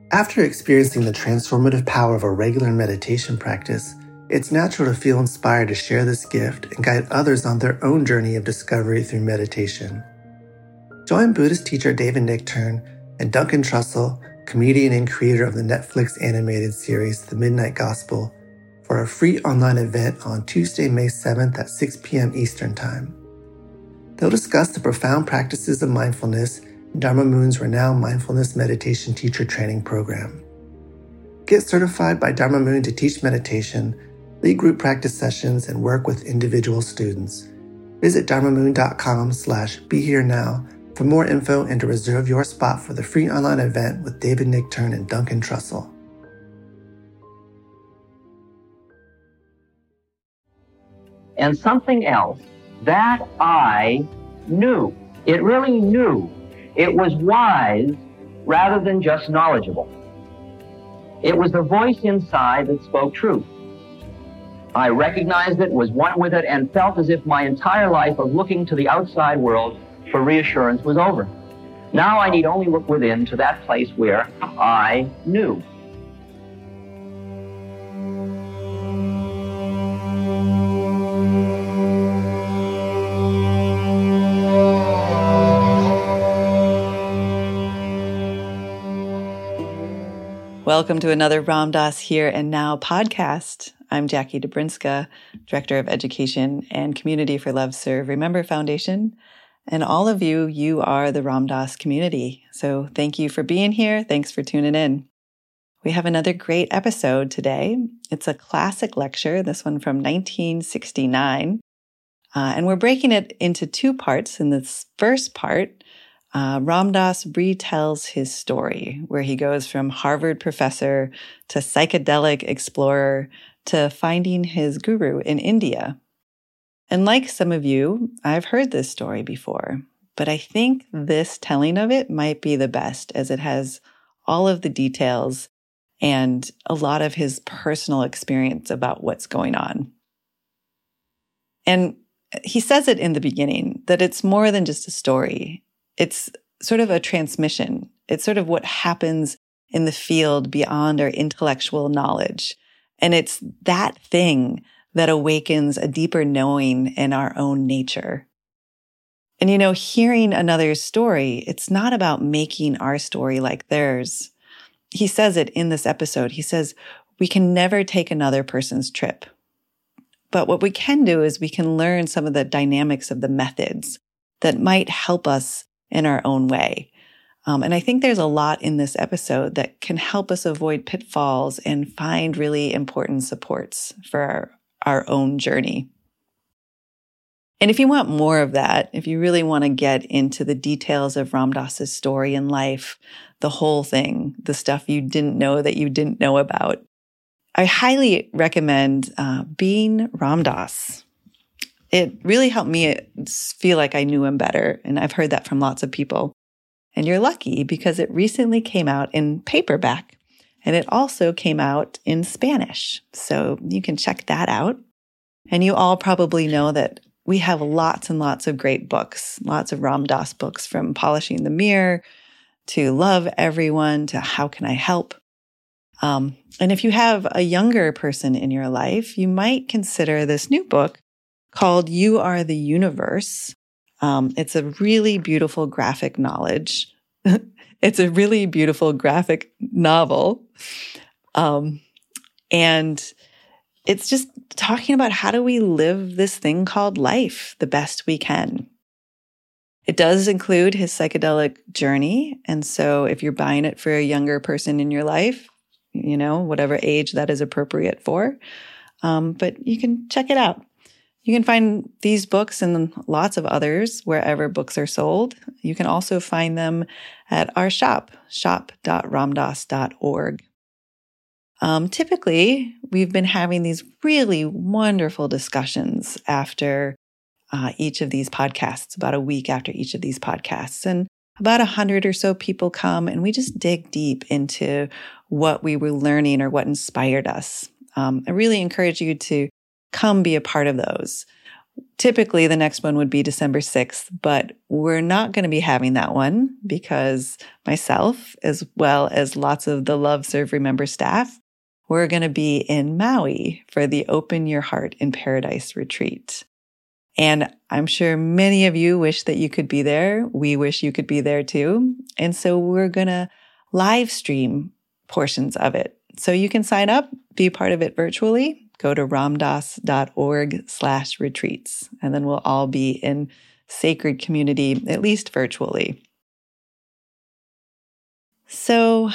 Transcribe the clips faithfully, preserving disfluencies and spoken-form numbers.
After experiencing the transformative power of a regular meditation practice, it's natural to feel inspired to share this gift and guide others on their own journey of discovery through meditation. Join Buddhist teacher David Nichtern and Duncan Trussell, comedian and creator of the Netflix animated series The Midnight Gospel, for a free online event on Tuesday, May seventh at six p.m. Eastern Time. They'll discuss the profound practices of mindfulness in Dharma Moon's renowned mindfulness meditation teacher training program. Get certified by Dharma Moon to teach meditation, lead group practice sessions, and work with individual students. Visit dharmamoon.com slash be here now for more info and to reserve your spot for the free online event with David Nichtern and Duncan Trussell. And something else that I knew. It really knew. It was wise rather than just knowledgeable. It was the voice inside that spoke truth. I recognized it, was one with it, and felt as if my entire life of looking to the outside world for reassurance was over. Now I need only look within to that place where I knew. Welcome to another Ram Dass Here and Now podcast. I'm Jackie Dobrinska, Director of Education and Community for Love, Serve, Remember Foundation. And all of you, you are the Ram Dass community. So thank you for being here. Thanks for tuning in. We have another great episode today. It's a classic lecture, this one from nineteen sixty-nine. Uh, and we're breaking it into two parts. In this first part, Uh, Ram Dass retells his story, where he goes from Harvard professor to psychedelic explorer to finding his guru in India. And like some of you, I've heard this story before, but I think this telling of it might be the best, as it has all of the details and a lot of his personal experience about what's going on. And he says it in the beginning, that it's more than just a story. It's sort of a transmission. It's sort of what happens in the field beyond our intellectual knowledge. And it's that thing that awakens a deeper knowing in our own nature. And, you know, hearing another's story, it's not about making our story like theirs. He says it in this episode. He says, we can never take another person's trip. But what we can do is we can learn some of the dynamics of the methods that might help us in our own way. Um, and I think there's a lot in this episode that can help us avoid pitfalls and find really important supports for our, our own journey. And if you want more of that, if you really want to get into the details of Ram Dass's story and life, the whole thing, the stuff you didn't know that you didn't know about, I highly recommend uh, Being Ram Dass. It really helped me feel like I knew him better, and I've heard that from lots of people. And you're lucky because it recently came out in paperback, and it also came out in Spanish. So you can check that out. And you all probably know that we have lots and lots of great books, lots of Ram Dass books, from Polishing the Mirror to Love Everyone to How Can I Help? Um, and if you have a younger person in your life, you might consider this new book called You Are the Universe. Um, it's a really beautiful graphic knowledge. It's a really beautiful graphic novel. Um, and it's just talking about how do we live this thing called life the best we can. It does include his psychedelic journey. And so if you're buying it for a younger person in your life, you know, whatever age that is appropriate for, um, but you can check it out. You can find these books and lots of others wherever books are sold. You can also find them at our shop, shop dot ramdass dot org. Um, typically, we've been having these really wonderful discussions after uh, each of these podcasts, about a week after each of these podcasts. And about a hundred or so people come, and we just dig deep into what we were learning or what inspired us. Um, I really encourage you to come be a part of those. Typically, the next one would be December sixth, but we're not going to be having that one because myself, as well as lots of the Love, Serve, Remember staff, we're going to be in Maui for the Open Your Heart in Paradise retreat. And I'm sure many of you wish that you could be there. We wish you could be there too. And so we're going to live stream portions of it. So you can sign up, be part of it virtually. Go to ramdas.org slash retreats, and then we'll all be in sacred community, at least virtually. So,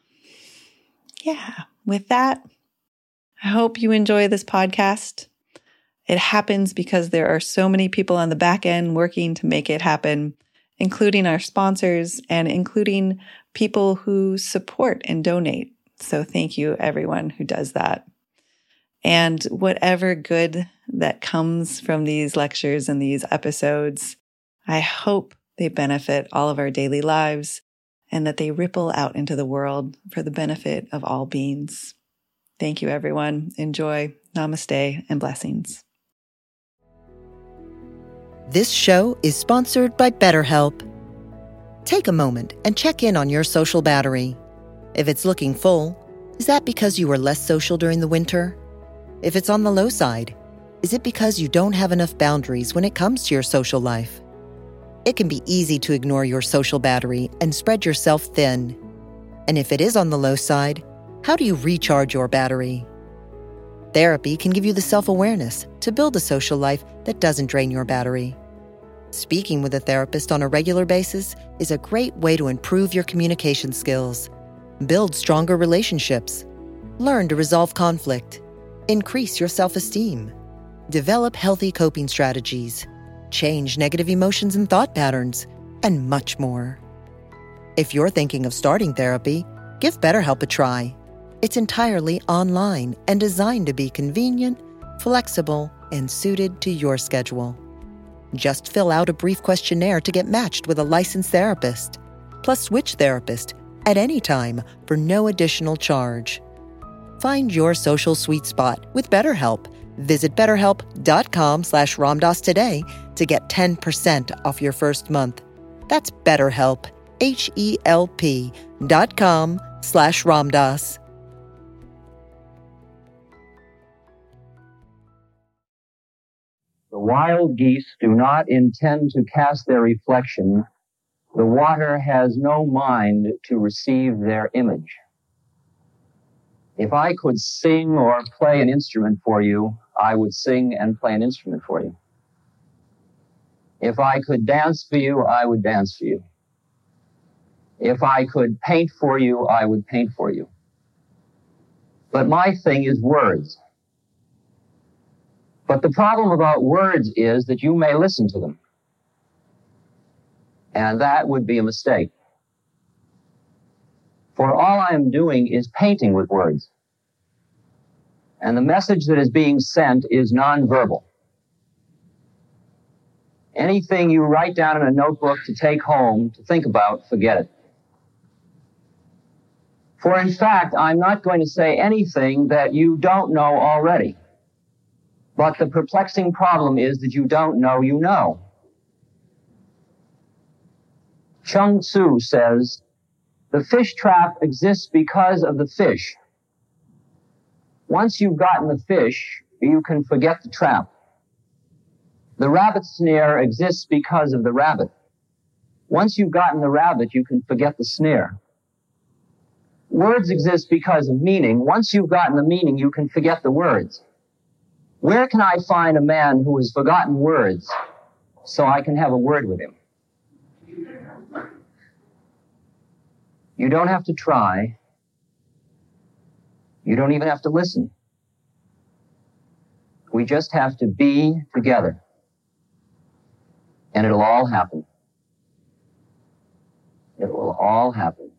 yeah, with that, I hope you enjoy this podcast. It happens because there are so many people on the back end working to make it happen, including our sponsors and including people who support and donate. So thank you, everyone who does that. And whatever good that comes from these lectures and these episodes, I hope they benefit all of our daily lives and that they ripple out into the world for the benefit of all beings. Thank you, everyone. Enjoy. Namaste and blessings. This show is sponsored by BetterHelp. Take a moment and check in on your social battery. If it's looking full, is that because you were less social during the winter? If it's on the low side, is it because you don't have enough boundaries when it comes to your social life? It can be easy to ignore your social battery and spread yourself thin. And if it is on the low side, how do you recharge your battery? Therapy can give you the self-awareness to build a social life that doesn't drain your battery. Speaking with a therapist on a regular basis is a great way to improve your communication skills, build stronger relationships, learn to resolve conflict, increase your self-esteem, develop healthy coping strategies, change negative emotions and thought patterns, and much more. If you're thinking of starting therapy, give BetterHelp a try. It's entirely online and designed to be convenient, flexible, and suited to your schedule. Just fill out a brief questionnaire to get matched with a licensed therapist, plus switch therapist at any time for no additional charge. Find your social sweet spot with BetterHelp. Visit betterhelp.com slash Ramdas today to get ten percent off your first month. That's BetterHelp, H-E-L-P dot com slash Ramdas. The wild geese do not intend to cast their reflection. The water has no mind to receive their image. If I could sing or play an instrument for you, I would sing and play an instrument for you. If I could dance for you, I would dance for you. If I could paint for you, I would paint for you. But my thing is words. But the problem about words is that you may listen to them. And that would be a mistake. For all I am doing is painting with words. And the message that is being sent is nonverbal. Anything you write down in a notebook to take home, to think about, forget it. For in fact, I'm not going to say anything that you don't know already. But the perplexing problem is that you don't know you know. Chung Tzu says, the fish trap exists because of the fish. Once you've gotten the fish, you can forget the trap. The rabbit snare exists because of the rabbit. Once you've gotten the rabbit, you can forget the snare. Words exist because of meaning. Once you've gotten the meaning, you can forget the words. Where can I find a man who has forgotten words so I can have a word with him? You don't have to try. You don't even have to listen. We just have to be together. And it'll all happen. It will all happen.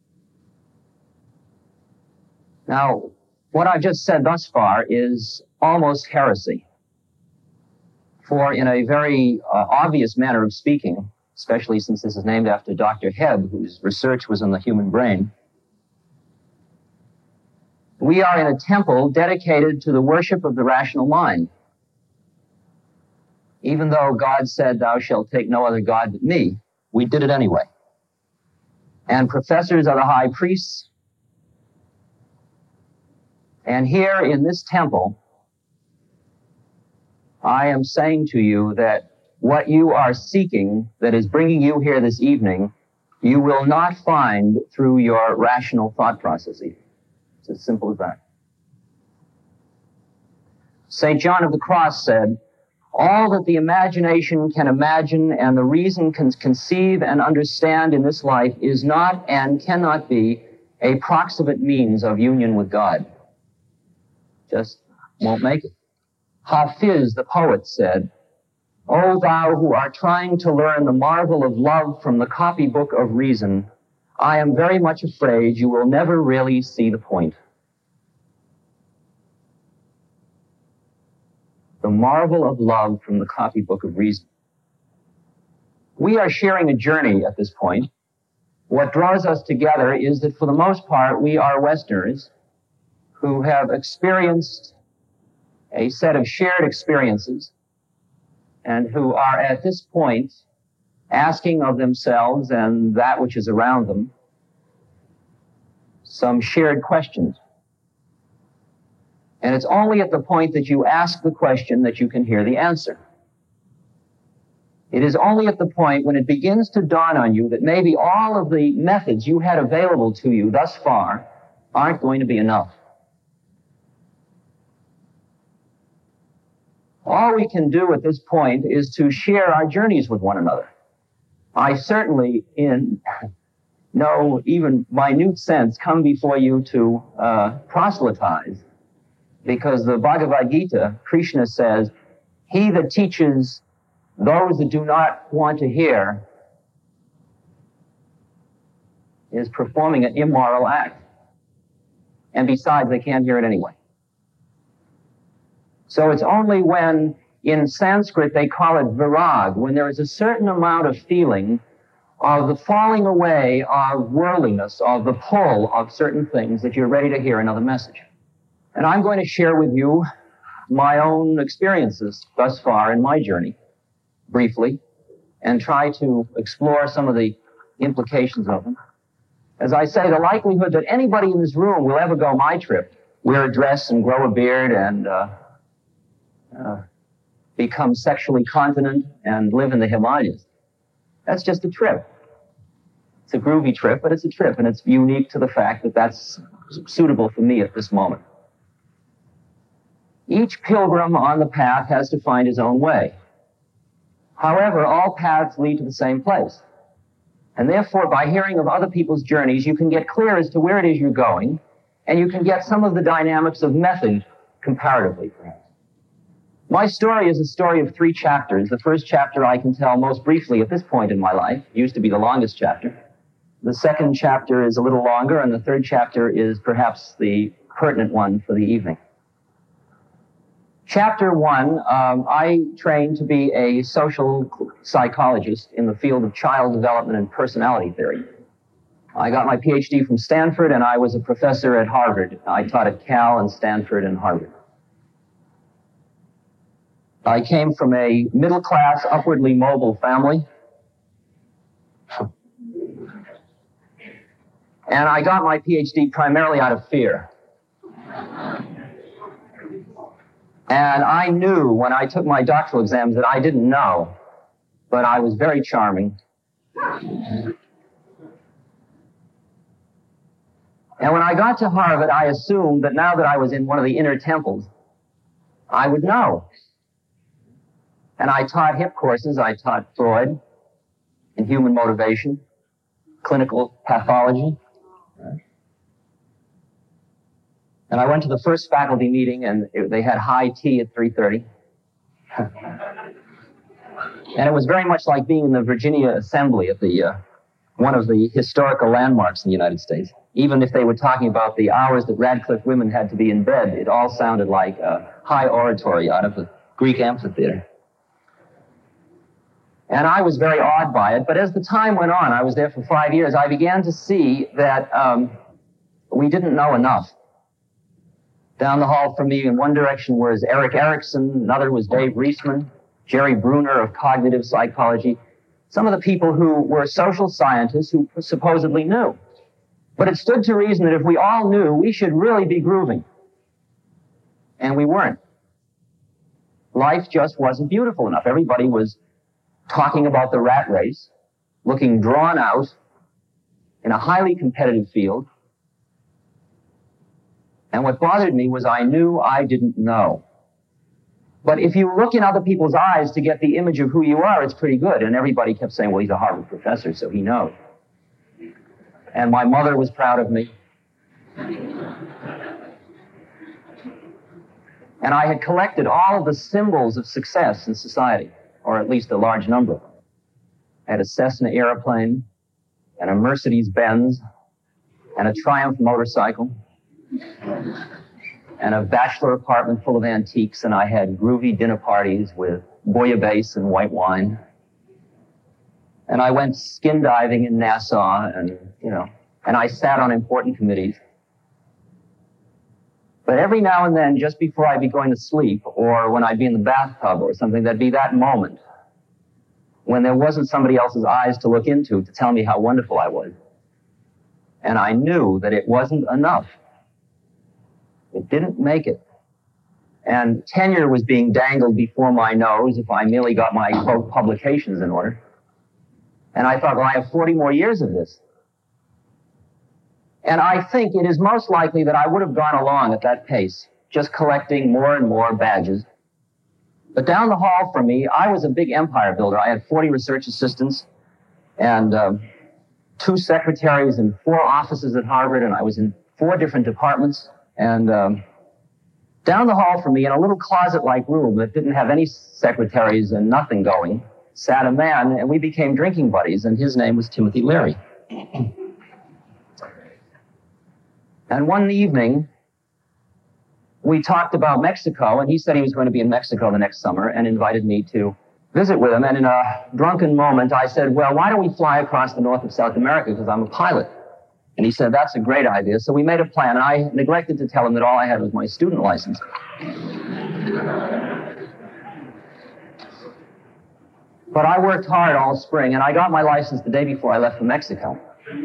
Now, what I've just said thus far is almost heresy. For in a very uh, obvious manner of speaking, especially since this is named after Doctor Hebb, whose research was on the human brain, we are in a temple dedicated to the worship of the rational mind. even though God said, "Thou shalt take no other God but me," we did it anyway. And professors are the high priests. And here in this temple, I am saying to you that what you are seeking that is bringing you here this evening, you will not find through your rational thought processes. It's as simple as that. Saint John of the Cross said, "All that the imagination can imagine and the reason can conceive and understand in this life is not and cannot be a proximate means of union with God." Just won't make it. Hafiz, the poet, said, "O thou who are trying to learn the marvel of love from the copybook of reason, I am very much afraid you will never really see the point." The marvel of love from the copybook of reason. We are sharing a journey at this point. What draws us together is that for the most part, we are Westerners who have experienced a set of shared experiences and who are at this point asking of themselves and that which is around them some shared questions. And it's only at the point that you ask the question that you can hear the answer. It is only at the point when it begins to dawn on you that maybe all of the methods you had available to you thus far aren't going to be enough. All we can do at this point is to share our journeys with one another. I certainly, in no even minute sense, come before you to uh, proselytize, because the Bhagavad Gita, Krishna says, "He that teaches those that do not want to hear is performing an immoral act. And besides, they can't hear it anyway." So it's only when, in Sanskrit, they call it virag, when there is a certain amount of feeling of the falling away of worldliness, of the pull of certain things, that you're ready to hear another message. And I'm going to share with you my own experiences thus far in my journey, briefly, and try to explore some of the implications of them. As I say, the likelihood that anybody in this room will ever go my trip, wear a dress and grow a beard and uh, uh, become sexually continent and live in the Himalayas, that's just a trip. It's a groovy trip, but it's a trip, and it's unique to the fact that that's suitable for me at this moment. Each pilgrim on the path has to find his own way. However, all paths lead to the same place. And therefore, by hearing of other people's journeys, you can get clear as to where it is you're going, and you can get some of the dynamics of method comparatively, perhaps. My story is a story of three chapters. The first chapter I can tell most briefly at this point in my life. It used to be the longest chapter. The second chapter is a little longer, and the third chapter is perhaps the pertinent one for the evening. Chapter one, um, I trained to be a social psychologist in the field of child development and personality theory. I got my P H D from Stanford, and I was a professor at Harvard. I taught at Cal and Stanford and Harvard. I came from a middle-class, upwardly mobile family. And I got my P H D primarily out of fear. And I knew when I took my doctoral exams that I didn't know, but I was very charming. And when I got to Harvard, I assumed that now that I was in one of the inner temples, I would know. And I taught hip courses. I taught Freud and human motivation, clinical pathology. And I went to the first faculty meeting, and it, they had high tea at three thirty. And it was very much like being in the Virginia Assembly at the uh, one of the historical landmarks in the United States. Even if they were talking about the hours that Radcliffe women had to be in bed, it all sounded like a high oratory out of the Greek amphitheater. And I was very awed by it, but as the time went on, I was there for five years, I began to see that um, we didn't know enough. Down the hall from me in one direction was Eric Erickson, another was Dave Reisman, Jerry Bruner of cognitive psychology, some of the people who were social scientists who supposedly knew. But it stood to reason that if we all knew, we should really be grooving. And we weren't. Life just wasn't beautiful enough. Everybody was talking about the rat race, looking drawn out in a highly competitive field. And what bothered me was I knew I didn't know. But if you look in other people's eyes to get the image of who you are, it's pretty good. And everybody kept saying, well, he's a Harvard professor, so he knows. And my mother was proud of me. And I had collected all of the symbols of success in society, or at least a large number of them. I had a Cessna airplane, and a Mercedes-Benz, and a Triumph motorcycle, and a bachelor apartment full of antiques, and I had groovy dinner parties with bouillabaisse and white wine. And I went skin diving in Nassau, and, you know, and I sat on important committees. But every now and then, just before I'd be going to sleep, or when I'd be in the bathtub or something, there'd be that moment when there wasn't somebody else's eyes to look into to tell me how wonderful I was. And I knew that it wasn't enough. It didn't make it. And tenure was being dangled before my nose if I merely got my, quote, publications in order. And I thought, well, I have forty more years of this. And I think it is most likely that I would have gone along at that pace, just collecting more and more badges. But down the hall from me, I was a big empire builder. I had forty research assistants and um, two secretaries and four offices at Harvard, and I was in four different departments. And um, down the hall from me, in a little closet-like room that didn't have any secretaries and nothing going, sat a man, and we became drinking buddies, and his name was Timothy Leary. And one evening, we talked about Mexico, and he said he was going to be in Mexico the next summer and invited me to visit with him. And in a drunken moment, I said, well, why don't we fly across the north of South America, because I'm a pilot. And he said, that's a great idea. So we made a plan, and I neglected to tell him that all I had was my student license. But I worked hard all spring, and I got my license the day before I left for Mexico.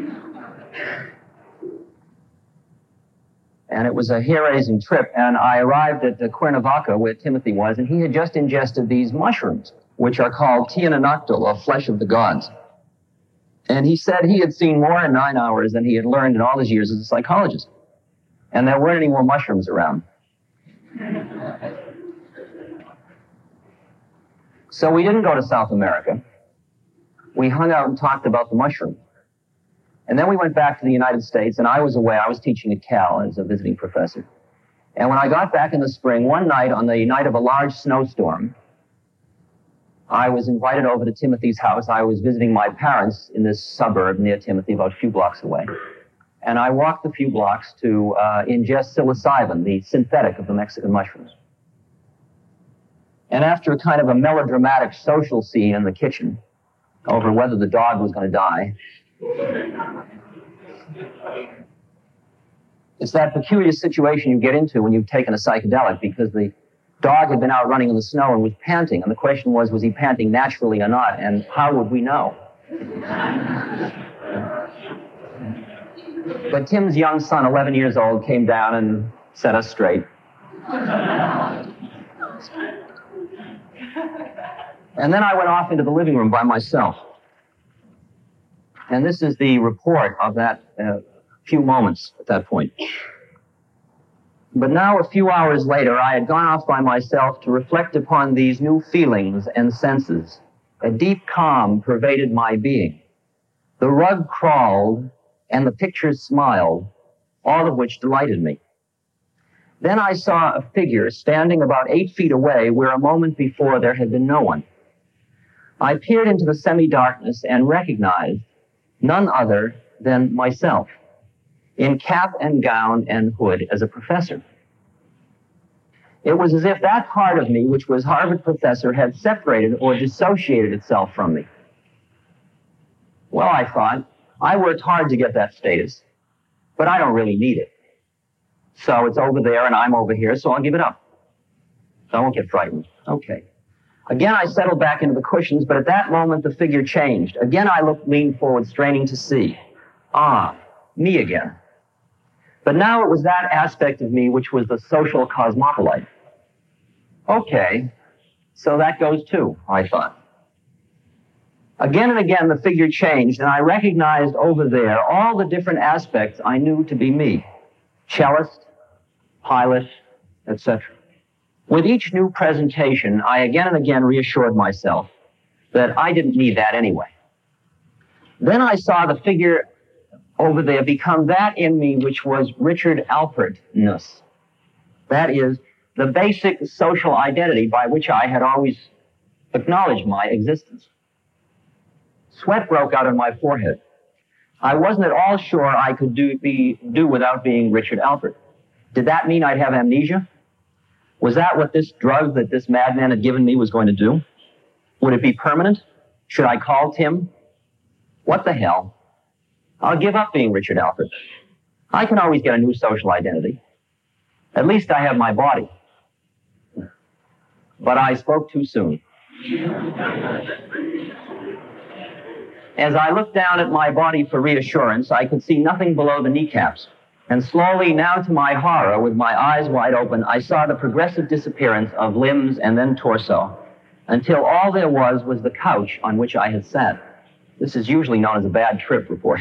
And it was a hair-raising trip, and I arrived at Cuernavaca, where Timothy was, and he had just ingested these mushrooms, which are called tiananactol, or flesh of the gods. And he said he had seen more in nine hours than he had learned in all his years as a psychologist. And there weren't any more mushrooms around. So we didn't go to South America. We hung out and talked about the mushrooms. And then we went back to the United States, and I was away. I was teaching at Cal as a visiting professor. And when I got back in the spring, one night, on the night of a large snowstorm, I was invited over to Timothy's house. I was visiting my parents in this suburb near Timothy, about a few blocks away. And I walked a few blocks to uh, ingest psilocybin, the synthetic of the Mexican mushrooms. And after a kind of a melodramatic social scene in the kitchen over whether the dog was going to die, it's that peculiar situation you get into when you've taken a psychedelic, because the dog had been out running in the snow and was panting, and the question was, was he panting naturally or not, and how would we know? But Tim's young son, eleven years old, came down and set us straight. And then I went off into the living room by myself. And this is the report of that uh, few moments at that point. But now, a few hours later, I had gone off by myself to reflect upon these new feelings and senses. A deep calm pervaded my being. The rug crawled, and the pictures smiled, all of which delighted me. Then I saw a figure standing about eight feet away where a moment before there had been no one. I peered into the semi-darkness and recognized none other than myself, in cap and gown and hood as a professor. It was as if that part of me, which was Harvard professor, had separated or dissociated itself from me. Well, I thought, I worked hard to get that status, but I don't really need it. So it's over there and I'm over here, so I'll give it up. So I won't get frightened. Okay. Again, I settled back into the cushions, but at that moment, the figure changed. Again, I looked, leaned forward, straining to see. Ah, me again. But now it was that aspect of me which was the social cosmopolite. Okay, so that goes too, I thought. Again and again, the figure changed, and I recognized over there all the different aspects I knew to be me. Cellist, pilot, et cetera. With each new presentation, I again and again reassured myself that I didn't need that anyway. Then I saw the figure over there become that in me which was Richard Alpertness. That is, the basic social identity by which I had always acknowledged my existence. Sweat broke out on my forehead. I wasn't at all sure I could do, be, do without being Richard Alpert. Did that mean I'd have amnesia? Was that what this drug that this madman had given me was going to do? Would it be permanent? Should I call Tim? What the hell? I'll give up being Richard Alpert. I can always get a new social identity. At least I have my body. But I spoke too soon. As I looked down at my body for reassurance, I could see nothing below the kneecaps. And slowly, now to my horror, with my eyes wide open, I saw the progressive disappearance of limbs and then torso, until all there was was the couch on which I had sat. This is usually known as a bad trip report.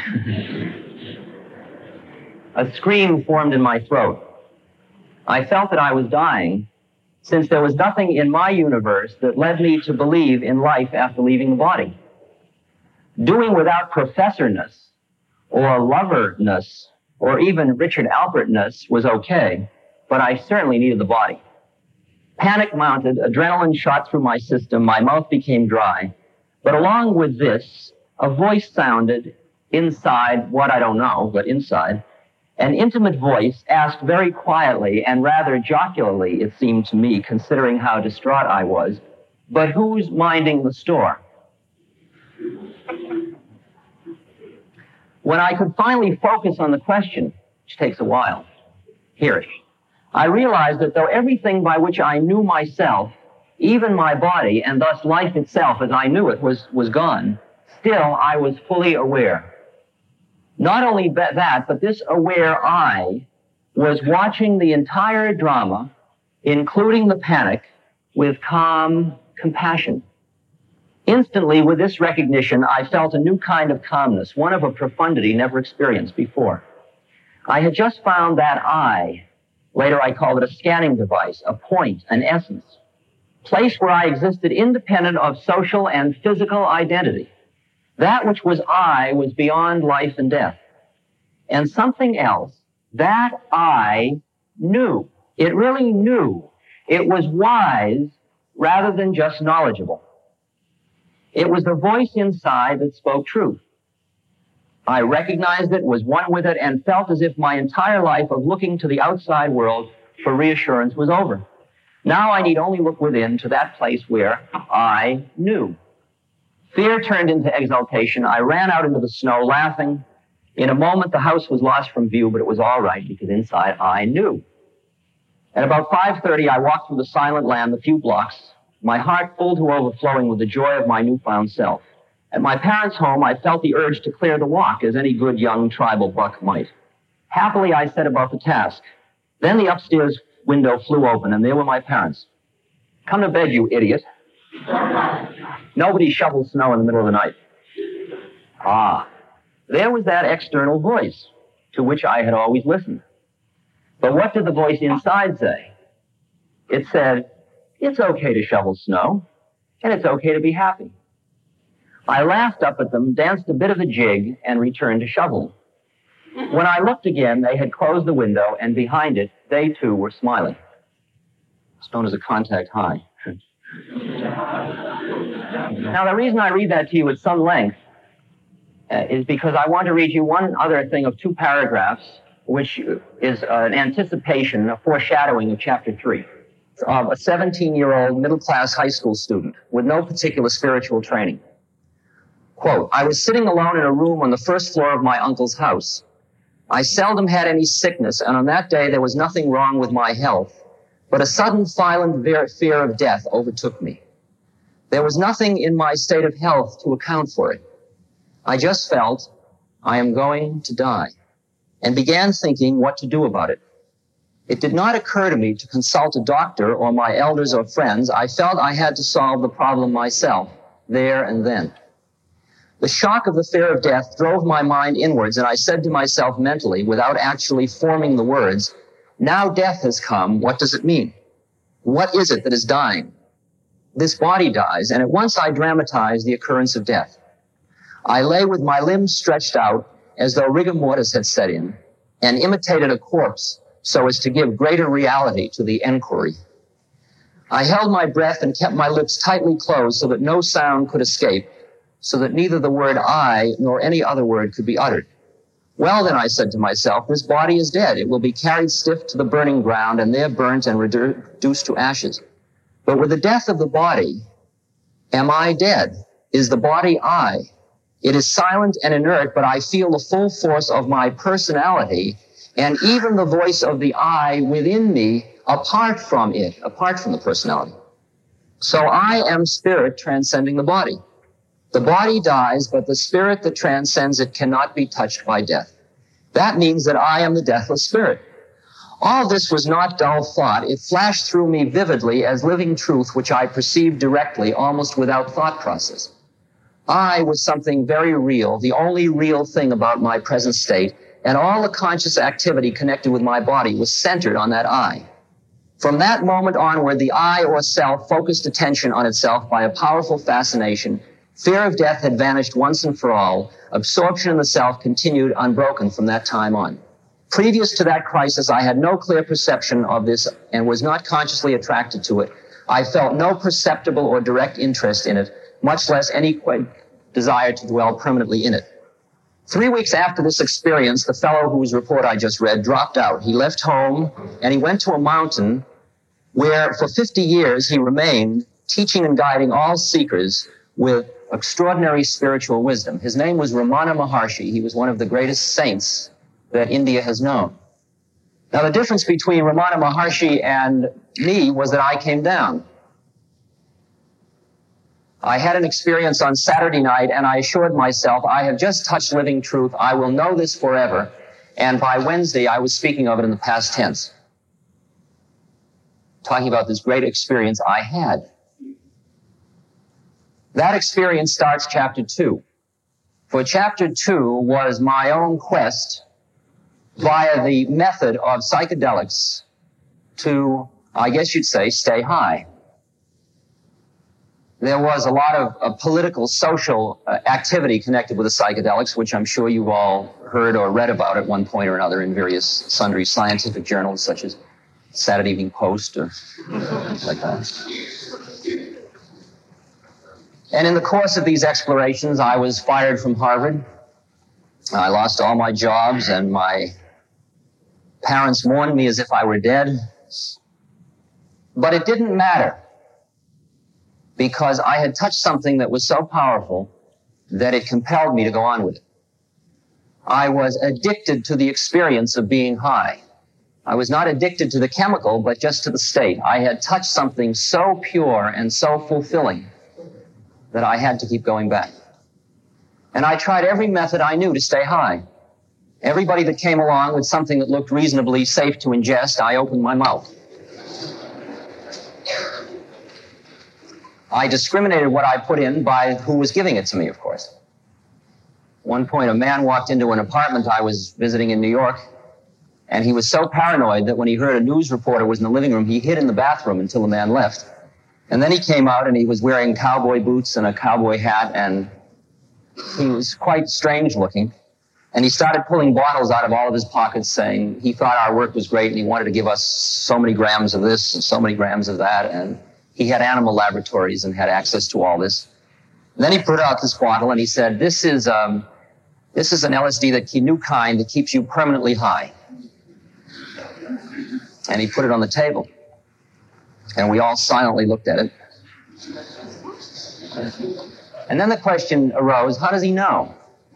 A scream formed in my throat. I felt that I was dying, since there was nothing in my universe that led me to believe in life after leaving the body. Doing without professorness, or loverness, or even Richard Alpertness was okay, but I certainly needed the body. Panic mounted, adrenaline shot through my system, my mouth became dry. But along with this, a voice sounded inside, what I don't know, but inside. An intimate voice asked very quietly and rather jocularly, it seemed to me, considering how distraught I was, but who's minding the store? When I could finally focus on the question, which takes a while, hear it, I realized that though everything by which I knew myself, even my body, and thus life itself as I knew it, was, was gone, still I was fully aware. Not only that, but this aware I was watching the entire drama, including the panic, with calm compassion. Instantly, with this recognition, I felt a new kind of calmness, one of a profundity never experienced before. I had just found that I, later I called it a scanning device, a point, an essence, place where I existed independent of social and physical identity. That which was I was beyond life and death. And something else, that I knew. It really knew. It was wise rather than just knowledgeable. It was the voice inside that spoke truth. I recognized it, was one with it, and felt as if my entire life of looking to the outside world for reassurance was over. Now I need only look within to that place where I knew. Fear turned into exultation. I ran out into the snow laughing. In a moment, the house was lost from view, but it was all right because inside I knew. At about five thirty, I walked through the silent land, the few blocks, my heart full to overflowing with the joy of my newfound self. At my parents' home, I felt the urge to clear the walk, as any good young tribal buck might. Happily, I set about the task. Then the upstairs window flew open, and there were my parents. Come to bed, you idiot. Nobody shovels snow in the middle of the night. Ah, there was that external voice to which I had always listened. But what did the voice inside say? It said, it's okay to shovel snow, and it's okay to be happy. I laughed up at them, danced a bit of a jig, and returned to shoveling. When I looked again, they had closed the window, and behind it, they too were smiling. It's known as a contact high. Now, the reason I read that to you at some length uh, is because I want to read you one other thing of two paragraphs, which is uh, an anticipation, a foreshadowing of chapter three. Of a seventeen-year-old middle-class high school student with no particular spiritual training. Quote, I was sitting alone in a room on the first floor of my uncle's house. I seldom had any sickness, and on that day there was nothing wrong with my health, but a sudden violent fear of death overtook me. There was nothing in my state of health to account for it. I just felt I am going to die and began thinking what to do about it. It did not occur to me to consult a doctor or my elders or friends. I felt I had to solve the problem myself, there and then. The shock of the fear of death drove my mind inwards, and I said to myself mentally, without actually forming the words, now death has come, what does it mean? What is it that is dying? This body dies, and at once I dramatized the occurrence of death. I lay with my limbs stretched out as though rigor mortis had set in, and imitated a corpse so as to give greater reality to the enquiry. I held my breath and kept my lips tightly closed so that no sound could escape, so that neither the word I nor any other word could be uttered. Well, then, I said to myself, this body is dead. It will be carried stiff to the burning ground and there burnt and reduced to ashes. But with the death of the body, am I dead? Is the body I? It is silent and inert, but I feel the full force of my personality and even the voice of the I within me apart from it, apart from the personality. So I am spirit transcending the body. The body dies, but the spirit that transcends it cannot be touched by death. That means that I am the deathless spirit. All this was not dull thought. It flashed through me vividly as living truth, which I perceived directly, almost without thought process. I was something very real, the only real thing about my present state, and all the conscious activity connected with my body was centered on that I. From that moment onward, the I or self focused attention on itself by a powerful fascination. Fear of death had vanished once and for all. Absorption in the self continued unbroken from that time on. Previous to that crisis, I had no clear perception of this and was not consciously attracted to it. I felt no perceptible or direct interest in it, much less any qu- desire to dwell permanently in it. Three weeks after this experience, the fellow whose report I just read dropped out. He left home and he went to a mountain where for fifty years he remained, teaching and guiding all seekers with extraordinary spiritual wisdom. His name was Ramana Maharshi. He was one of the greatest saints that India has known. Now, the difference between Ramana Maharshi and me was that I came down. I had an experience on Saturday night, and I assured myself, I have just touched living truth. I will know this forever. And by Wednesday, I was speaking of it in the past tense, talking about this great experience I had. That experience starts chapter two. For chapter two was my own quest via the method of psychedelics to, I guess you'd say, stay high. There was a lot of, of political, social uh, activity connected with the psychedelics, which I'm sure you've all heard or read about at one point or another in various sundry scientific journals, such as Saturday Evening Post or like that. And in the course of these explorations, I was fired from Harvard. I lost all my jobs, and my parents mourned me as if I were dead. But it didn't matter, because I had touched something that was so powerful that it compelled me to go on with it. I was addicted to the experience of being high. I was not addicted to the chemical, but just to the state. I had touched something so pure and so fulfilling that I had to keep going back. And I tried every method I knew to stay high. Everybody that came along with something that looked reasonably safe to ingest, I opened my mouth. I discriminated what I put in by who was giving it to me, of course. At one point, a man walked into an apartment I was visiting in New York, and he was so paranoid that when he heard a news reporter was in the living room, he hid in the bathroom until the man left. And then he came out, and he was wearing cowboy boots and a cowboy hat, and he was quite strange looking. And he started pulling bottles out of all of his pockets, saying he thought our work was great, and he wanted to give us so many grams of this and so many grams of that, and he had animal laboratories and had access to all this. And then he put out this bottle and he said, this is um, this is an L S D, that new kind that keeps you permanently high. And he put it on the table. And we all silently looked at it. And then the question arose, how does he know?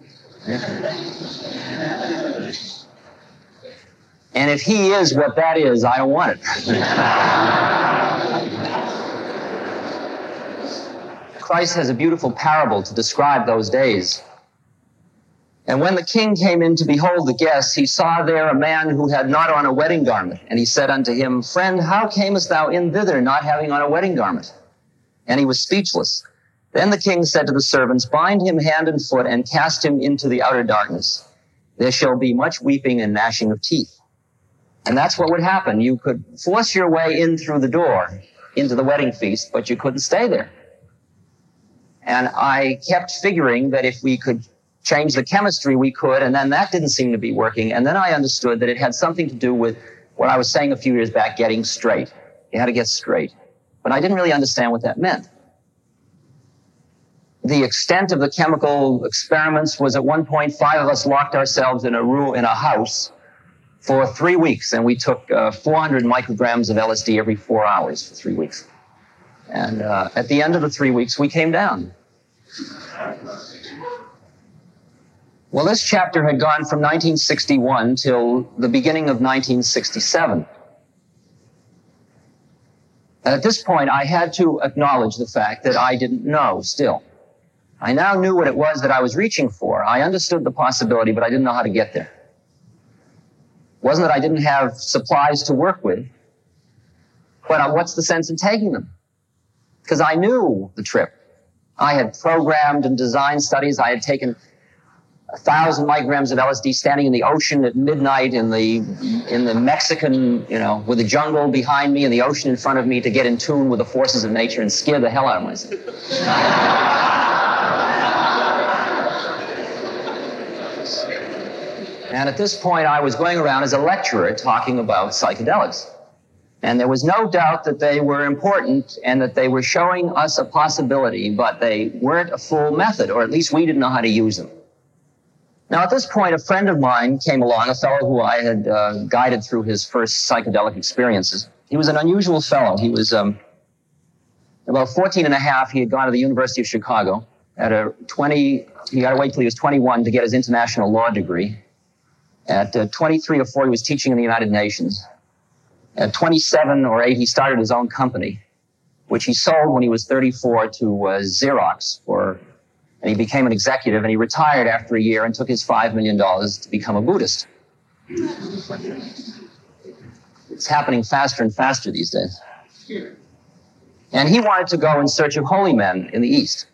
And if he is what that is, I don't want it. Christ has a beautiful parable to describe those days. And when the king came in to behold the guests, he saw there a man who had not on a wedding garment. And he said unto him, Friend, how camest thou in thither, not having on a wedding garment? And he was speechless. Then the king said to the servants, Bind him hand and foot, and cast him into the outer darkness. There shall be much weeping and gnashing of teeth. And that's what would happen. You could force your way in through the door into the wedding feast, but you couldn't stay there. And I kept figuring that if we could change the chemistry, we could, and then that didn't seem to be working. And then I understood that it had something to do with what I was saying a few years back, getting straight. You had to get straight. But I didn't really understand what that meant. The extent of the chemical experiments was at one point, five of us locked ourselves in a room, in a house for three weeks, and we took uh, four hundred micrograms of L S D every four hours for three weeks. And uh, at the end of the three weeks, we came down. Well, this chapter had gone from nineteen sixty-one till the beginning of nineteen sixty-seven. And at this point, I had to acknowledge the fact that I didn't know still. I now knew what it was that I was reaching for. I understood the possibility, but I didn't know how to get there. It wasn't that I didn't have supplies to work with, but what's the sense in taking them? Because I knew the trip. I had programmed and designed studies. I had taken a thousand micrograms of L S D standing in the ocean at midnight in the in the Mexican, you know, with the jungle behind me and the ocean in front of me to get in tune with the forces of nature and scare the hell out of myself. And at this point, I was going around as a lecturer talking about psychedelics. And there was no doubt that they were important and that they were showing us a possibility, but they weren't a full method, or at least we didn't know how to use them. Now, at this point, a friend of mine came along, a fellow who I had uh, guided through his first psychedelic experiences. He was an unusual fellow. He was um, about fourteen and a half. He had gone to the University of Chicago. At a twenty, he got to wait till he was twenty-one to get his international law degree. At uh, twenty-three or four, he was teaching in the United Nations. At twenty-seven or eight, he started his own company, which he sold when he was thirty-four to uh, Xerox for... And he became an executive, and he retired after a year and took his five million dollars to become a Buddhist. It's happening faster and faster these days. And he wanted to go in search of holy men in the East.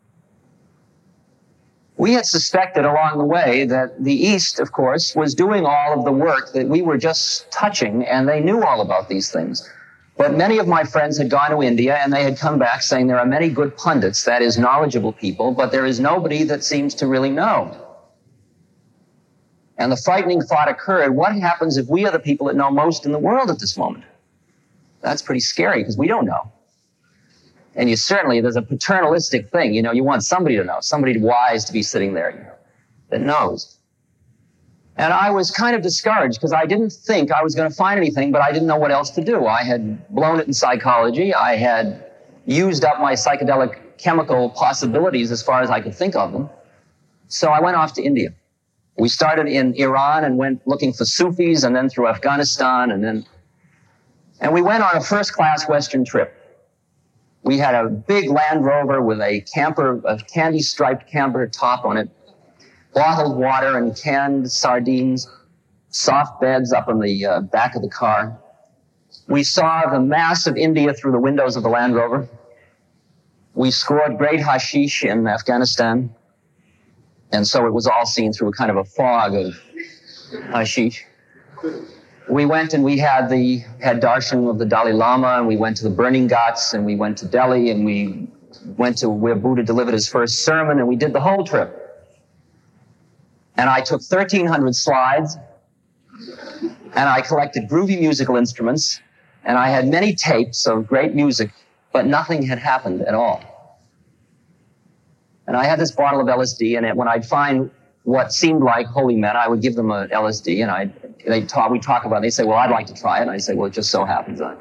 We had suspected along the way that the East, of course, was doing all of the work that we were just touching, and they knew all about these things. But many of my friends had gone to India, and they had come back saying there are many good pundits, that is, knowledgeable people, but there is nobody that seems to really know. And the frightening thought occurred, what happens if we are the people that know most in the world at this moment? That's pretty scary, because we don't know. And you certainly, there's a paternalistic thing, you know, you want somebody to know, somebody wise to be sitting there, you know, that knows. And I was kind of discouraged because I didn't think I was going to find anything, but I didn't know what else to do. I had blown it in psychology. I had used up my psychedelic chemical possibilities as far as I could think of them. So I went off to India. We started in Iran and went looking for Sufis, and then through Afghanistan, and then... And we went on a first-class Western trip. We had a big Land Rover with a camper, a candy-striped camper top on it, bottled water and canned sardines, soft beds up on the uh, back of the car. We saw the mass of India through the windows of the Land Rover. We scored great hashish in Afghanistan. And so it was all seen through a kind of a fog of hashish. We went and we had the had darshan of the Dalai Lama, and we went to the Burning Ghats, and we went to Delhi, and we went to where Buddha delivered his first sermon, and we did the whole trip. And I took thirteen hundred slides, and I collected groovy musical instruments, and I had many tapes of great music, but nothing had happened at all. And I had this bottle of L S D, and when I'd find what seemed like holy men, I would give them an L S D, and I'd, they'd talk, we'd talk about it. They'd say, well, I'd like to try it. And I'd say, well, it just so happens. I...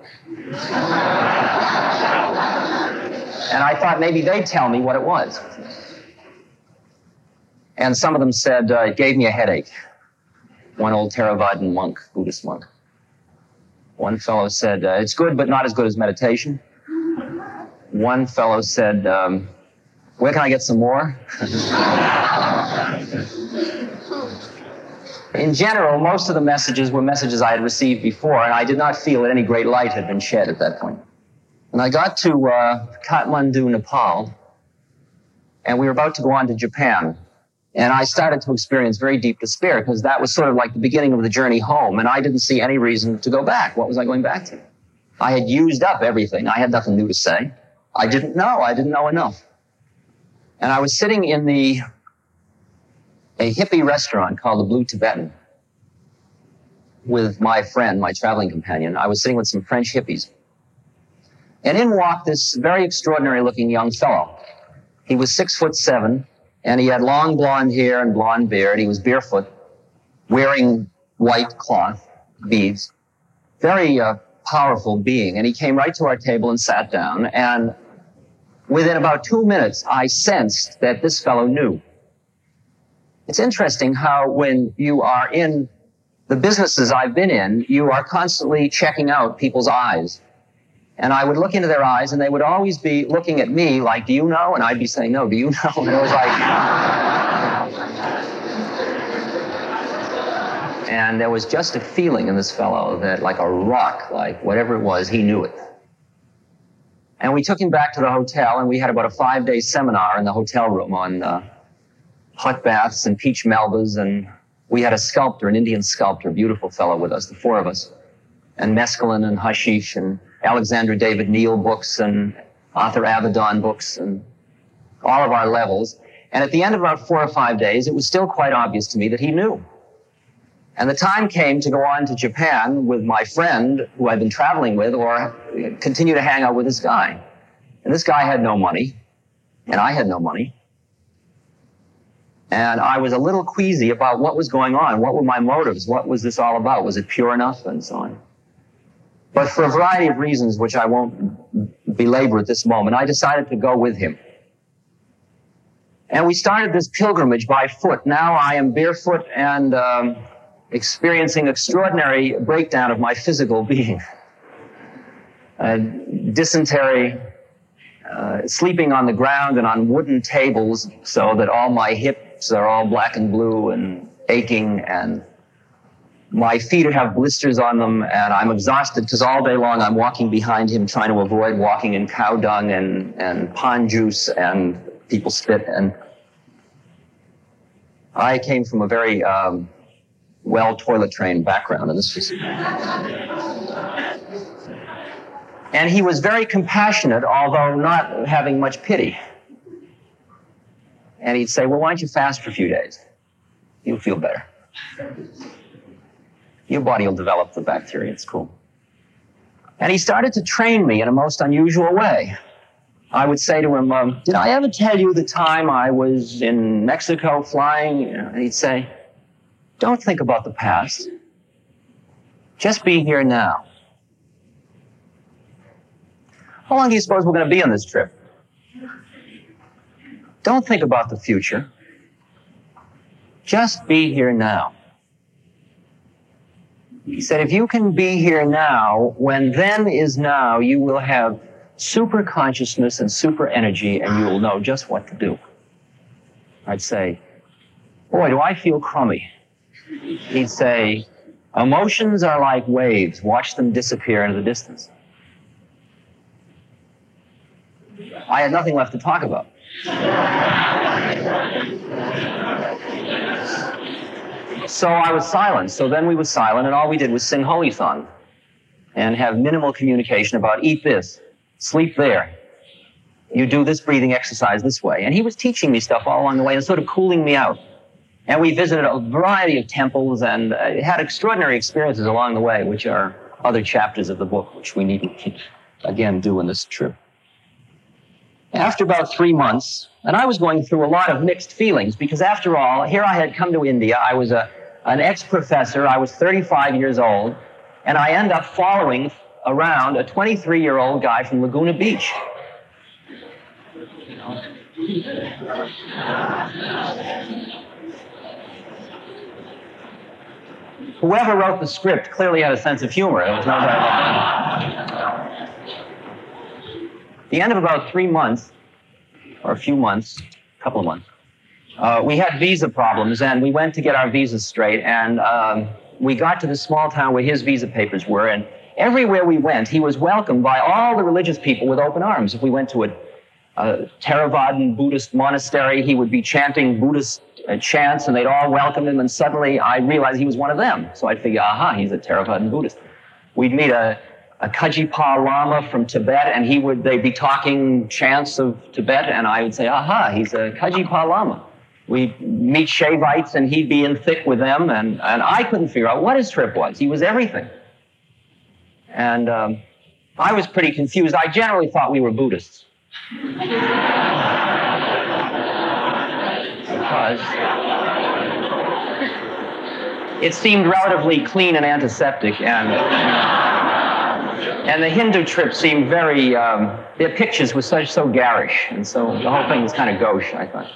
and I thought maybe they'd tell me what it was. And some of them said, uh, it gave me a headache. One old Theravadan monk, Buddhist monk. One fellow said, uh, it's good, but not as good as meditation. One fellow said, um, Where can I get some more? In general, most of the messages were messages I had received before, and I did not feel that any great light had been shed at that point. And I got to uh, Kathmandu, Nepal, and we were about to go on to Japan. And I started to experience very deep despair, because that was sort of like the beginning of the journey home, and I didn't see any reason to go back. What was I going back to? I had used up everything. I had nothing new to say. I didn't know. I didn't know enough. And I was sitting in the a hippie restaurant called the Blue Tibetan with my friend, my traveling companion. I was sitting with some French hippies. And in walked this very extraordinary-looking young fellow. He was six foot seven, and he had long blonde hair and blonde beard. He was barefoot, wearing white cloth, beads. Very uh, powerful being. And he came right to our table and sat down. And within about two minutes, I sensed that this fellow knew. It's interesting how when you are in the businesses I've been in, you are constantly checking out people's eyes. And I would look into their eyes, and they would always be looking at me like, do you know? And I'd be saying, no, do you know? And it was like... And there was just a feeling in this fellow that, like a rock, like whatever it was, he knew it. And we took him back to the hotel, and we had about a five-day seminar in the hotel room on uh, hot baths and peach melbas, and we had a sculptor, an Indian sculptor, a beautiful fellow with us, the four of us, and mescaline and hashish and Alexander David Neal books and Arthur Avedon books and all of our levels. And at the end of about four or five days, it was still quite obvious to me that he knew. And the time came to go on to Japan with my friend who I'd been traveling with, or continue to hang out with this guy. And this guy had no money, and I had no money. And I was a little queasy about what was going on. What were my motives? What was this all about? Was it pure enough? And so on. But for a variety of reasons, which I won't belabor at this moment, I decided to go with him. And we started this pilgrimage by foot. Now I am barefoot and um, experiencing extraordinary breakdown of my physical being. Uh, dysentery, uh, sleeping on the ground and on wooden tables so that all my hips are all black and blue and aching, and my feet have blisters on them, and I'm exhausted because all day long I'm walking behind him trying to avoid walking in cow dung and, and pond juice and people spit. And I came from a very um, well toilet-trained background, and this was... And he was very compassionate, although not having much pity. And he'd say, well, why don't you fast for a few days? You'll feel better. Your body will develop the bacteria. It's cool. And he started to train me in a most unusual way. I would say to him, um, did I ever tell you the time I was in Mexico flying? And he'd say, don't think about the past. Just be here now. How long do you suppose we're going to be on this trip? Don't think about the future. Just be here now. He said, if you can be here now, when then is now, you will have super consciousness and super energy, and you will know just what to do. I'd say, boy, do I feel crummy. He'd say, emotions are like waves. Watch them disappear into the distance. I had nothing left to talk about. So I was silent. So then we were silent, and all we did was sing Holy Song and have minimal communication about eat this, sleep there, you do this breathing exercise this way. And he was teaching me stuff all along the way and sort of cooling me out. And we visited a variety of temples and uh, had extraordinary experiences along the way, which are other chapters of the book, which we need to, again, do in this trip. After about three months, and I was going through a lot of mixed feelings, because after all, here I had come to India. I was a, an ex-professor. I was thirty-five years old, and I end up following around a twenty-three-year-old guy from Laguna Beach. You know? Whoever wrote the script clearly had a sense of humor. There was no doubt about that. At the end of about three months, or a few months, a couple of months, uh, we had visa problems, and we went to get our visas straight, and um, we got to the small town where his visa papers were, and everywhere we went, he was welcomed by all the religious people with open arms. If we went to a, a Theravadan Buddhist monastery, he would be chanting Buddhist uh, chants, and they'd all welcome him, and suddenly I realized he was one of them. So I'd figure, aha, he's a Theravadan Buddhist. We'd meet a, a Kajapa Lama from Tibet, and he would, they'd be talking chants of Tibet, and I would say, aha, he's a Kajapa Lama. We'd meet Shaivites, and he'd be in thick with them, and, and I couldn't figure out what his trip was. He was everything. And um, I was pretty confused. I generally thought we were Buddhists. Because it seemed relatively clean and antiseptic, and, and the Hindu trip seemed very, um, their pictures were such, so garish, and so the whole thing was kind of gauche, I thought.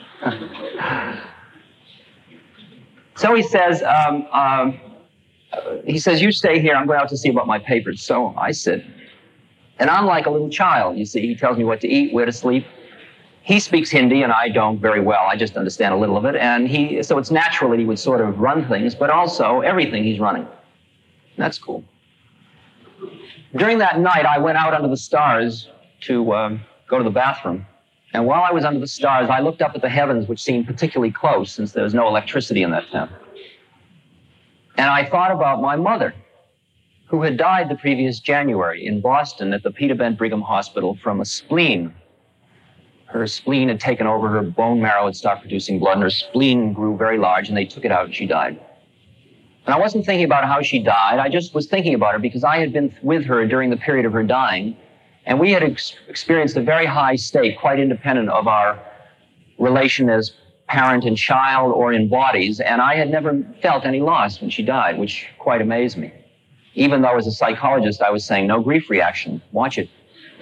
So he says, um, um, he says, you stay here, I'm going out to see about my papers. So I sit, and I'm like a little child, you see. He tells me what to eat, where to sleep. He speaks Hindi, and I don't very well. I just understand a little of it. And he, so it's natural that he would sort of run things, but also everything he's running. That's cool. During that night, I went out under the stars to um, go to the bathroom. And while I was under the stars, I looked up at the heavens, which seemed particularly close since there was no electricity in that town. And I thought about my mother, who had died the previous January in Boston at the Peter Bent Brigham Hospital from a spleen. Her spleen had taken over, her bone marrow had stopped producing blood, and her spleen grew very large, and they took it out, and she died. And I wasn't thinking about how she died. I just was thinking about her because I had been with her during the period of her dying, and we had ex- experienced a very high state, quite independent of our relation as parent and child or in bodies, and I had never felt any loss when she died, which quite amazed me. Even though as a psychologist I was saying, no grief reaction, watch it.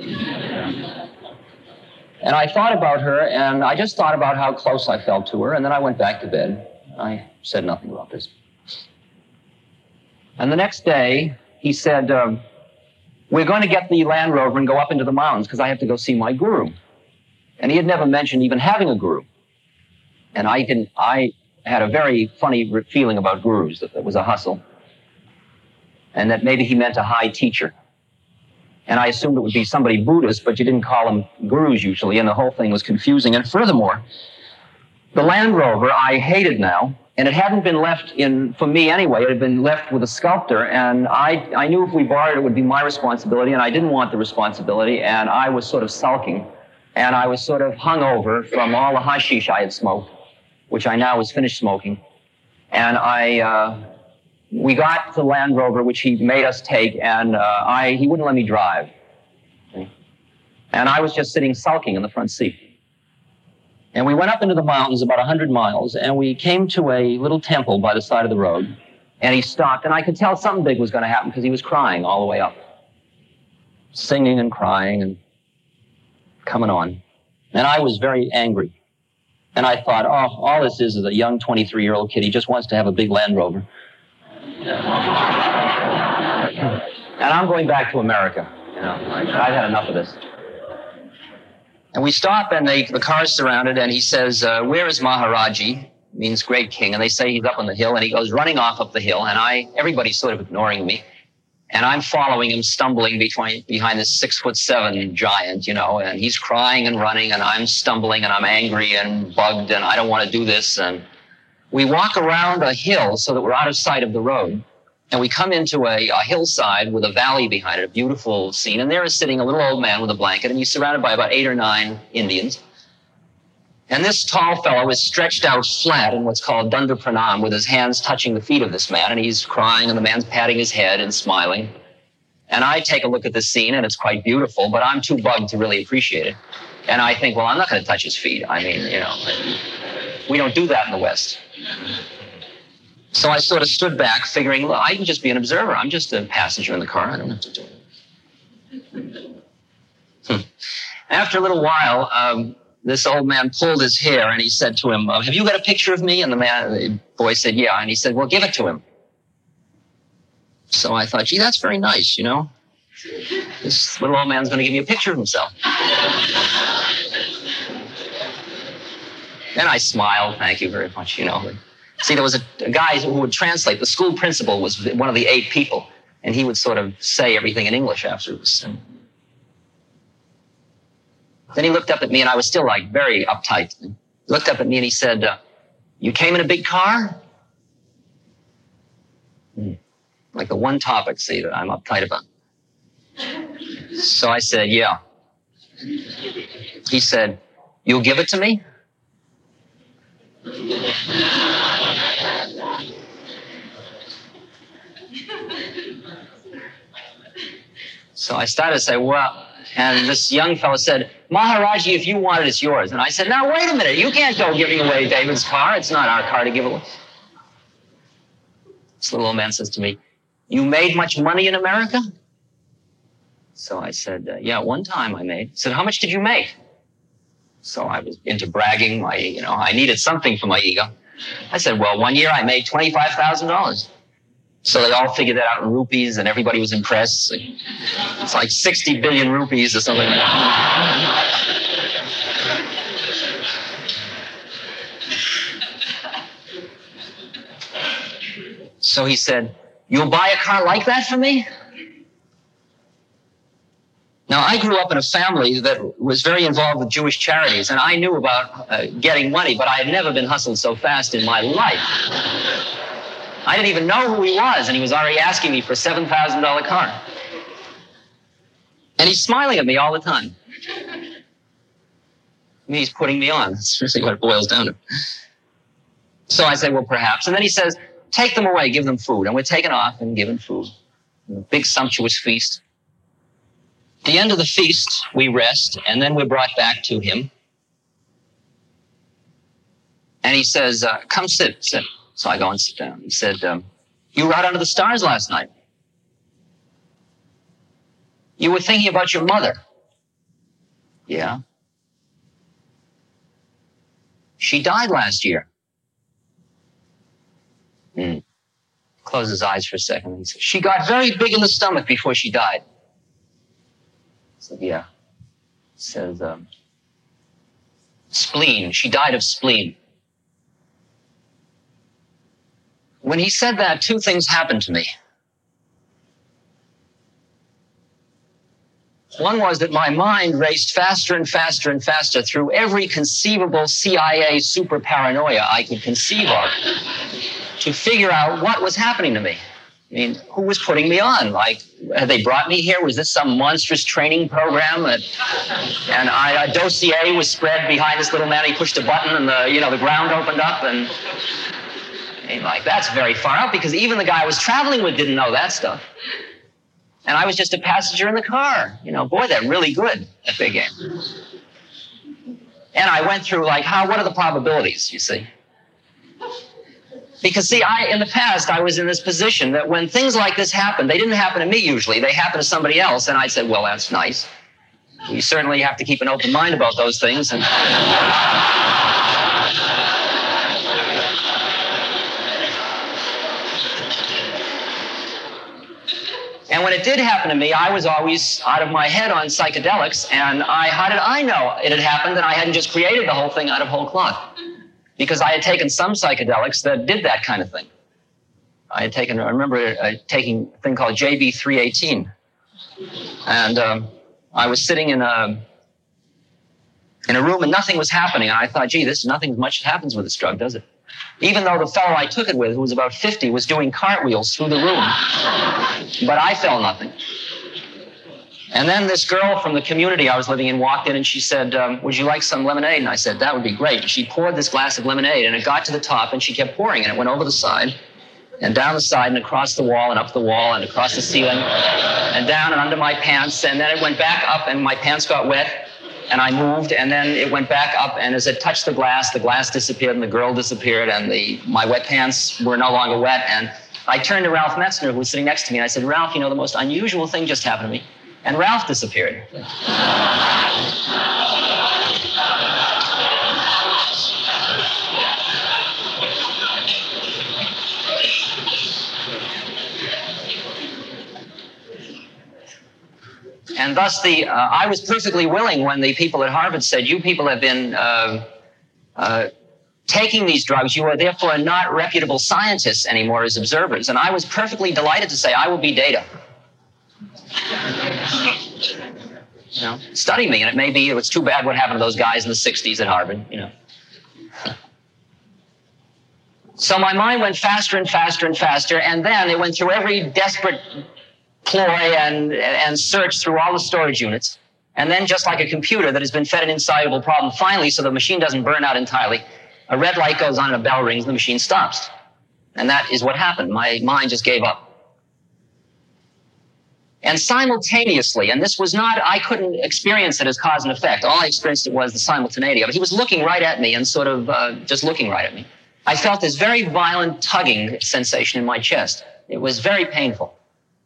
And I thought about her, and I just thought about how close I felt to her, and then I went back to bed. I said nothing about this. And the next day, he said, um, we're going to get the Land Rover and go up into the mountains because I have to go see my guru. And he had never mentioned even having a guru. And I didn't, I had a very funny feeling about gurus, that it was a hustle. And that maybe he meant a high teacher. And I assumed it would be somebody Buddhist, but you didn't call them gurus usually, and the whole thing was confusing. And furthermore, the Land Rover I hated now, and it hadn't been left in, for me anyway, it had been left with a sculptor, and I, I knew if we borrowed it, it would be my responsibility, and I didn't want the responsibility, and I was sort of sulking, and I was sort of hungover from all the hashish I had smoked, which I now was finished smoking, and I, uh, we got the Land Rover, which he made us take, and uh, I, he wouldn't let me drive. And I was just sitting sulking in the front seat. And we went up into the mountains about one hundred miles, and we came to a little temple by the side of the road, and he stopped, and I could tell something big was going to happen because he was crying all the way up. Singing and crying and coming on. And I was very angry. And I thought, oh, all this is is a young twenty-three-year-old kid. He just wants to have a big Land Rover. And I'm going back to America. You know, I've had enough of this. And we stop, and they, the car's surrounded, and he says, uh, where is Maharaji? Means great king. And they say he's up on the hill, and he goes running off up the hill, and I, everybody's sort of ignoring me. And I'm following him, stumbling between, behind this six foot seven giant, you know, and he's crying and running, and I'm stumbling, and I'm angry and bugged, and I don't want to do this. And we walk around a hill so that we're out of sight of the road. And we come into a, a hillside with a valley behind it, a beautiful scene. And there is sitting a little old man with a blanket, and he's surrounded by about eight or nine Indians. And this tall fellow is stretched out flat in what's called Danda Pranam, with his hands touching the feet of this man. And he's crying, and the man's patting his head and smiling. And I take a look at this scene, and it's quite beautiful, but I'm too bugged to really appreciate it. And I think, well, I'm not going to touch his feet. I mean, you know, we don't do that in the West. So I sort of stood back, figuring, well, I can just be an observer. I'm just a passenger in the car. I don't have to do it. Hmm. After a little while, um, this old man pulled his hair, and he said to him, uh, have you got a picture of me? And the man, the boy said, yeah. And he said, well, give it to him. So I thought, gee, that's very nice, you know. This little old man's going to give me a picture of himself. And I smiled, thank you very much, you know. See, there was a, a guy who would translate. The school principal was one of the eight people, and he would sort of say everything in English afterwards. And then he looked up at me, and I was still, like, very uptight. He looked up at me, and he said, uh, you came in a big car? Hmm. Like the one topic, see, that I'm uptight about. So I said, yeah. He said, you'll give it to me? So I started to say, well, and this young fellow said, Maharaji, if you want it, it's yours. And I said, now, wait a minute. You can't go giving away David's car. It's not our car to give away. This little old man says to me, you made much money in America? So I said, uh, yeah, one time I made. He said, how much did you make? So I was into bragging. I, you know, I needed something for my ego. I said, well, one year I made twenty-five thousand dollars. So they all figured that out in rupees, and everybody was impressed. It's like sixty billion rupees or something like that. So he said, you'll buy a car like that for me? Now, I grew up in a family that was very involved with Jewish charities, and I knew about uh, getting money, but I had never been hustled so fast in my life. I didn't even know who he was, and he was already asking me for a seven thousand dollars car. And he's smiling at me all the time. I mean, he's putting me on. That's really what it boils down to. So I said, well, perhaps. And then he says, take them away, give them food. And we're taken off and given food. A big sumptuous feast. At the end of the feast, we rest, and then we're brought back to him. And he says, uh, come sit, sit. So I go and sit down. He said, um, you were out under the stars last night. You were thinking about your mother. Yeah. She died last year. Hmm. Closed his eyes for a second. He said, she got very big in the stomach before she died. I said, yeah. He says, um, spleen. She died of spleen. When he said that, two things happened to me. One was that my mind raced faster and faster and faster through every conceivable C I A super paranoia I could conceive of to figure out what was happening to me. I mean, who was putting me on? Like, had they brought me here? Was this some monstrous training program? That, and I, a dossier was spread behind this little man. He pushed a button, and the, you know, the ground opened up, and, and like, that's very far out, because even the guy I was traveling with didn't know that stuff. And I was just a passenger in the car. You know, boy, they're really good at their game. And I went through, like, how, what are the probabilities, you see? Because, see, I, in the past, I was in this position that when things like this happen, they didn't happen to me usually. They happened to somebody else. And I said, well, that's nice. You certainly have to keep an open mind about those things. And, and when it did happen to me, I was always out of my head on psychedelics. And I, how did I know it had happened and I hadn't just created the whole thing out of whole cloth? Because I had taken some psychedelics that did that kind of thing. I had taken, I remember uh, taking a thing called J B three eighteen. And um, I was sitting in a, in a room and nothing was happening. And I thought, gee, this nothing much happens with this drug, does it? Even though the fellow I took it with, who was about fifty, was doing cartwheels through the room. But I felt nothing. And then this girl from the community I was living in walked in and she said, um, would you like some lemonade? And I said, that would be great. And she poured this glass of lemonade and it got to the top and she kept pouring and it went over the side and down the side and across the wall and up the wall and across the ceiling and down and under my pants. And then it went back up and my pants got wet and I moved and then it went back up and as it touched the glass, the glass disappeared and the girl disappeared and the my wet pants were no longer wet. And I turned to Ralph Metzner, who was sitting next to me, and I said, Ralph, you know, the most unusual thing just happened to me. And Ralph disappeared. And thus, the uh, I was perfectly willing when the people at Harvard said, you people have been uh, uh, taking these drugs, you are therefore not reputable scientists anymore as observers. And I was perfectly delighted to say, I will be data. You know, study me, and it may be, it's too bad what happened to those guys in the sixties at Harvard, you know. So my mind went faster and faster and faster, and then it went through every desperate ploy and, and search through all the storage units. And then, just like a computer that has been fed an insoluble problem, finally, so the machine doesn't burn out entirely, a red light goes on and a bell rings and the machine stops. And that is what happened. My mind just gave up. And simultaneously, and this was not, I couldn't experience it as cause and effect. All I experienced it was the simultaneity of it. He was looking right at me and sort of uh, just looking right at me. I felt this very violent tugging sensation in my chest. It was very painful.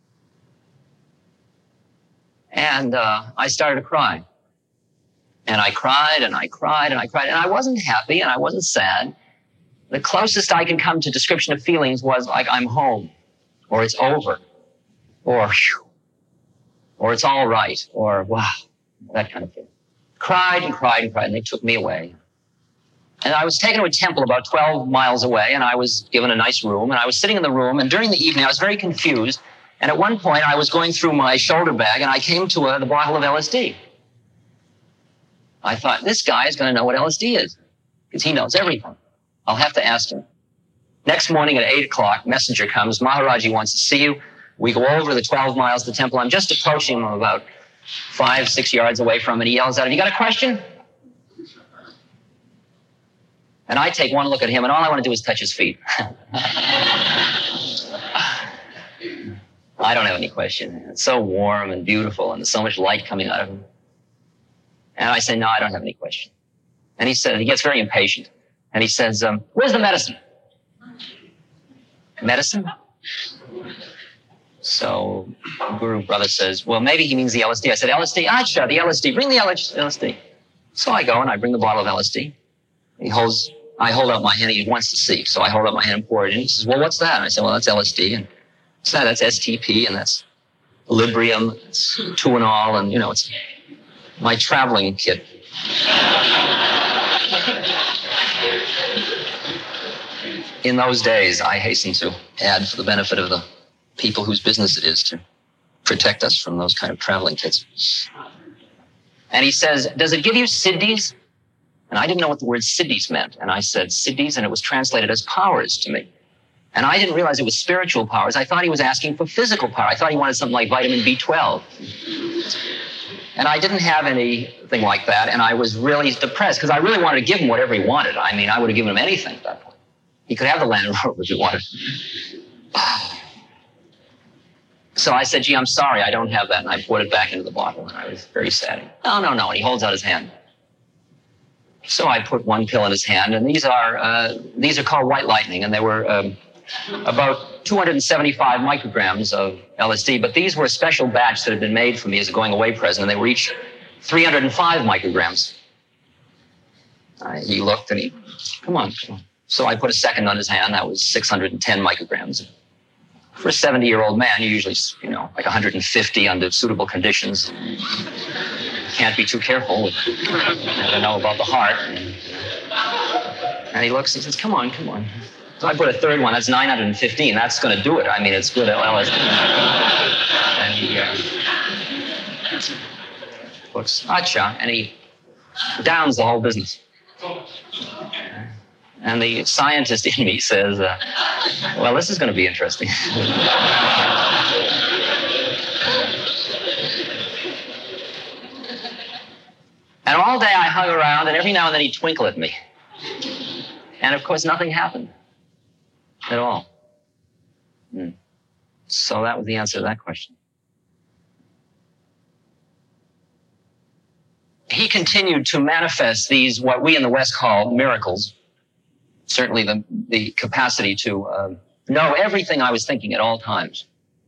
And uh, I started to cry. And I cried and I cried and I cried. And I wasn't happy and I wasn't sad. The closest I can come to description of feelings was like, I'm home, or it's over, or whew, or it's all right, or wow, that kind of thing. Cried and cried and cried, and they took me away. And I was taken to a temple about twelve miles away, and I was given a nice room, and I was sitting in the room, and during the evening I was very confused. And at one point I was going through my shoulder bag, and I came to a, the bottle of L S D. I thought, this guy is going to know what L S D is, because he knows everything. I'll have to ask him. Next morning at eight o'clock, messenger comes, Maharaji wants to see you. We go over the twelve miles to the temple. I'm just approaching him about five, six yards away from him, and he yells out, have you got a question? And I take one look at him, and all I want to do is touch his feet. I don't have any question. It's so warm and beautiful, and there's so much light coming out of him. And I say, no, I don't have any question. And he said, he gets very impatient. And he says, um, where's the medicine? Medicine? So Guru Brother says, well, maybe he means the L S D. I said, L S D? Acha, the L S D. Bring the L S D. So I go and I bring the bottle of L S D. He holds, I hold out my hand. He wants to see. So I hold out my hand and pour it in. He says, well, what's that? And I said, well, that's L S D. And so that's S T P, and that's Librium, it's Tuinol, and, you know, it's my traveling kit. In those days, I hasten to add, for the benefit of the people whose business it is to protect us from those kind of traveling kits. And he says, does it give you siddhis? And I didn't know what the word siddhis meant. And I said siddhis, and it was translated as powers to me. And I didn't realize it was spiritual powers. I thought he was asking for physical power. I thought he wanted something like vitamin B twelve. And I didn't have anything like that, and I was really depressed because I really wanted to give him whatever he wanted. I mean, I would have given him anything at that point. He could have the Land Rover if he wanted. So I said, gee, I'm sorry, I don't have that. And I poured it back into the bottle, and I was very sad. No, no, no, and he holds out his hand. So I put one pill in his hand, and these are uh, these are called White Lightning, and they were um, about two hundred seventy-five micrograms of L S D, but these were a special batch that had been made for me as a going-away present, and they were each three hundred five micrograms. Uh, he looked, and he, come on, come on. So I put a second on his hand. That was six hundred ten micrograms. For a seventy-year-old man, you usually, you know, like one hundred fifty under suitable conditions. Can't be too careful. You never know about the heart. And he looks and says, come on, come on. So I put a third one. That's nine hundred fifteen. That's going to do it. I mean, it's good L S D. And he uh, looks, acha, and he downs the whole business. And the scientist in me says, uh, well, this is going to be interesting. And all day I hung around, and every now and then he'd twinkle at me. And of course, nothing happened at all. Hmm. So that was the answer to that question. He continued to manifest these, what we in the West call miracles. Certainly the, the capacity to uh, know everything I was thinking at all times.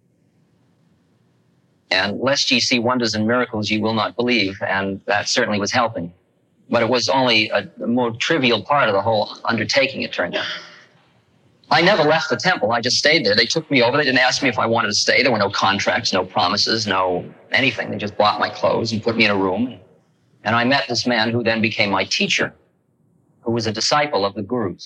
And lest ye see wonders and miracles, ye will not believe. And that certainly was helping. But it was only a, a more trivial part of the whole undertaking, it turned out. I never left the temple. I just stayed there. They took me over. They didn't ask me if I wanted to stay. There were no contracts, no promises, no anything. They just bought my clothes and put me in a room. And I met this man who then became my teacher. who was a disciple of the gurus.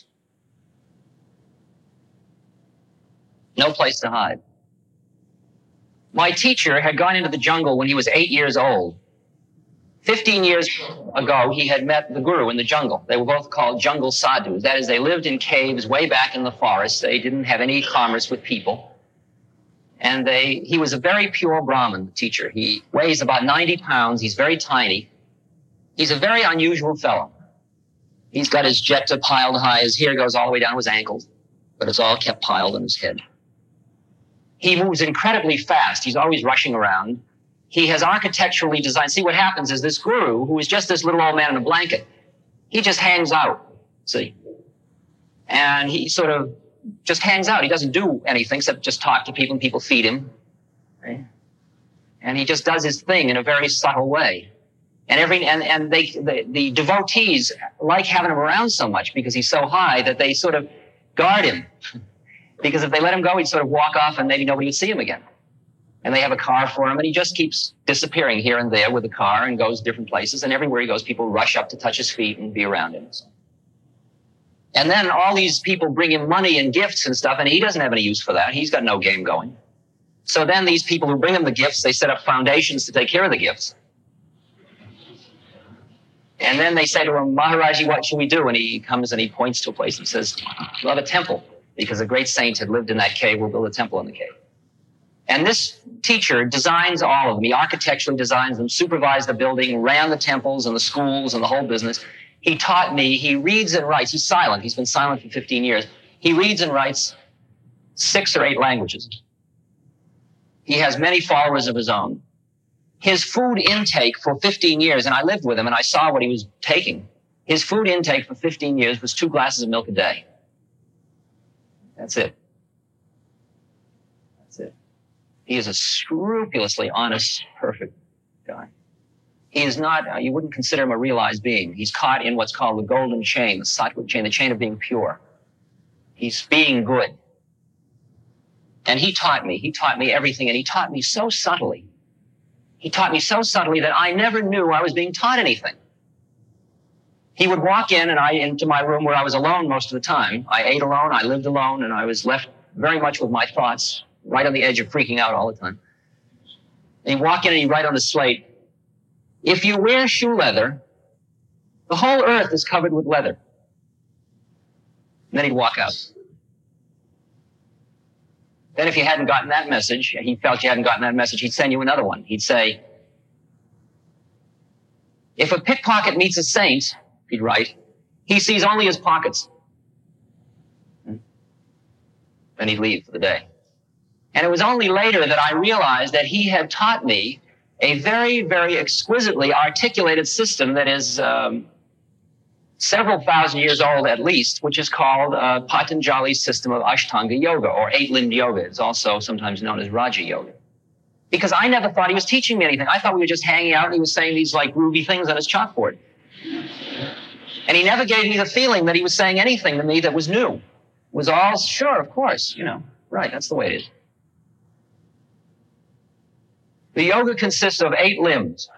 No place to hide. My teacher had gone into the jungle when he was eight years old. Fifteen years ago, he had met the guru in the jungle. They were both called jungle sadhus. That is, they lived in caves way back in the forest. They didn't have any commerce with people. And they, he was a very pure Brahmin, the teacher. He weighs about ninety pounds. He's very tiny. He's a very unusual fellow. He's got his jeta piled high. His hair goes all the way down to his ankles, but it's all kept piled on his head. He moves incredibly fast. He's always rushing around. He has architecturally designed. See, what happens is this guru, who is just this little old man in a blanket, he just hangs out, see? And he sort of just hangs out. He doesn't do anything except just talk to people, and people feed him. Right? And he just does his thing in a very subtle way. And every and, and they the, the devotees like having him around so much because he's so high that they sort of guard him. Because if they let him go, he'd sort of walk off and maybe nobody would see him again. And they have a car for him, and he just keeps disappearing here and there with the car and goes different places. And everywhere he goes, people rush up to touch his feet and be around him. And then all these people bring him money and gifts and stuff, and he doesn't have any use for that. He's got no game going. So then these people who bring him the gifts, they set up foundations to take care of the gifts. And then they say to him, Maharaji, what should we do? And he comes and he points to a place and says, we'll have a temple, because a great saint had lived in that cave. We'll build a temple in the cave. And this teacher designs all of them. He architecturally designs them, supervised the building, ran the temples and the schools and the whole business. He taught me. He reads and writes. He's silent. He's been silent for fifteen years. He reads and writes six or eight languages. He has many followers of his own. His food intake for fifteen years, and I lived with him and I saw what he was taking. His food intake for fifteen years was two glasses of milk a day. That's it. That's it. He is a scrupulously honest, perfect guy. He is not, uh, you wouldn't consider him a realized being. He's caught in what's called the golden chain, the sattvic chain, the chain of being pure. He's being good. And he taught me. He taught me everything, and he taught me so subtly. He taught me so subtly that I never knew I was being taught anything. He would walk in and I into my room where I was alone most of the time. I ate alone, I lived alone, and I was left very much with my thoughts, right on the edge of freaking out all the time. And he'd walk in and he'd write on the slate, if you wear shoe leather, the whole earth is covered with leather. And then he'd walk out. Then if you hadn't gotten that message, he felt you hadn't gotten that message, he'd send you another one. He'd say, if a pickpocket meets a saint, he'd write, he sees only his pockets. Then he'd leave for the day. And it was only later that I realized that he had taught me a very, very exquisitely articulated system that is um, several thousand years old at least, which is called uh, Patanjali's system of Ashtanga Yoga, or eight-limbed yoga. It's also sometimes known as Raja Yoga. Because I never thought he was teaching me anything. I thought we were just hanging out and he was saying these like groovy things on his chalkboard. And he never gave me the feeling that he was saying anything to me that was new. It was all, sure, of course, you know, right, that's the way it is. The yoga consists of eight limbs.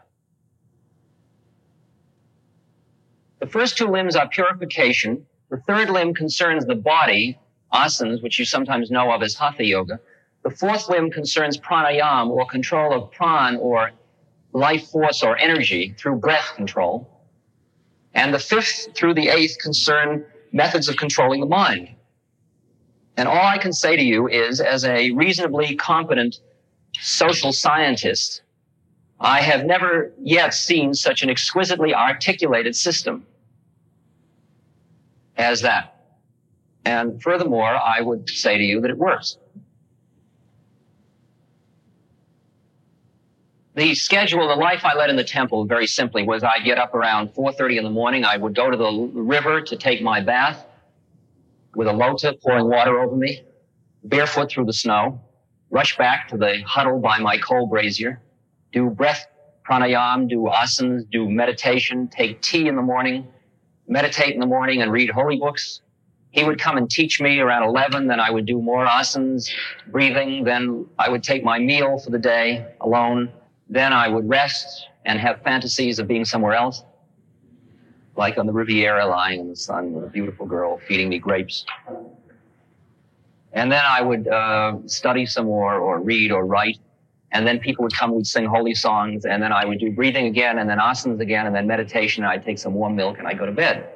The first two limbs are purification. The third limb concerns the body, asanas, which you sometimes know of as hatha yoga. The fourth limb concerns pranayama, or control of pran, or life force or energy through breath control. And the fifth through the eighth concern methods of controlling the mind. And all I can say to you is, as a reasonably competent social scientist, I have never yet seen such an exquisitely articulated system as that. And furthermore, I would say to you that it works. The schedule, the life I led in the temple, very simply, was I get up around four thirty in the morning. I would go to the river to take my bath with a lota pouring water over me, barefoot through the snow, rush back to the huddle by my coal brazier, do breath pranayama, do asanas, do meditation, take tea in the morning, meditate in the morning and read holy books. He would come and teach me around eleven, then I would do more asanas, breathing, then I would take my meal for the day alone. Then I would rest and have fantasies of being somewhere else. like on the Riviera, lying in the sun with a beautiful girl feeding me grapes. And then I would uh, study some more or read or write. And then people would come, we'd sing holy songs. And then I would do breathing again and then asanas again and then meditation. And I'd take some warm milk and I'd go to bed.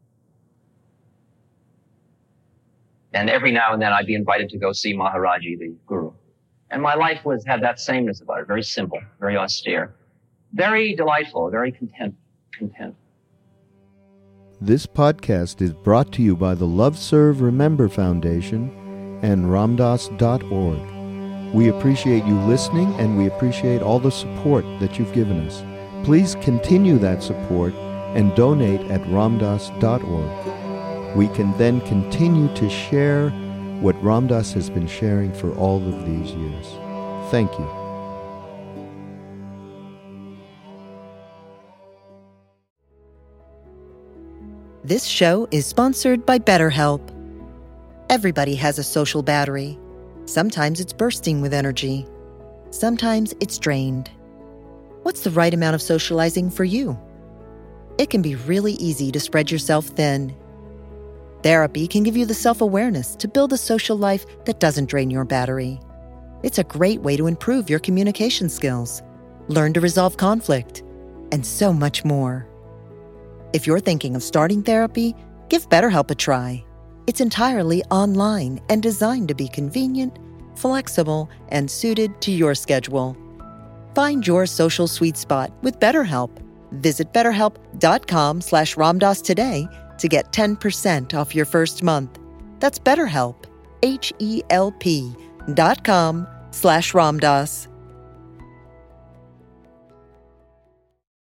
And every now and then I'd be invited to go see Maharaji, the guru. And my life was had that sameness about it. Very simple, very austere. Very delightful, very content. content. This podcast is brought to you by the Love Serve Remember Foundation and Ramdas dot org. We appreciate you listening, and we appreciate all the support that you've given us. Please continue that support and donate at Ramdas dot org. We can then continue to share what Ramdas has been sharing for all of these years. Thank you. This show is sponsored by BetterHelp. Everybody has a social battery. Sometimes it's bursting with energy. Sometimes it's drained. What's the right amount of socializing for you? It can be really easy to spread yourself thin. Therapy can give you the self-awareness to build a social life that doesn't drain your battery. It's a great way to improve your communication skills, learn to resolve conflict, and so much more. If you're thinking of starting therapy, give BetterHelp a try. It's entirely online and designed to be convenient, flexible, and suited to your schedule. Find your social sweet spot with BetterHelp. Visit betterhelp.com slash Ramdas today to get ten percent off your first month. That's BetterHelp, H E L P dot com slash Ramdas.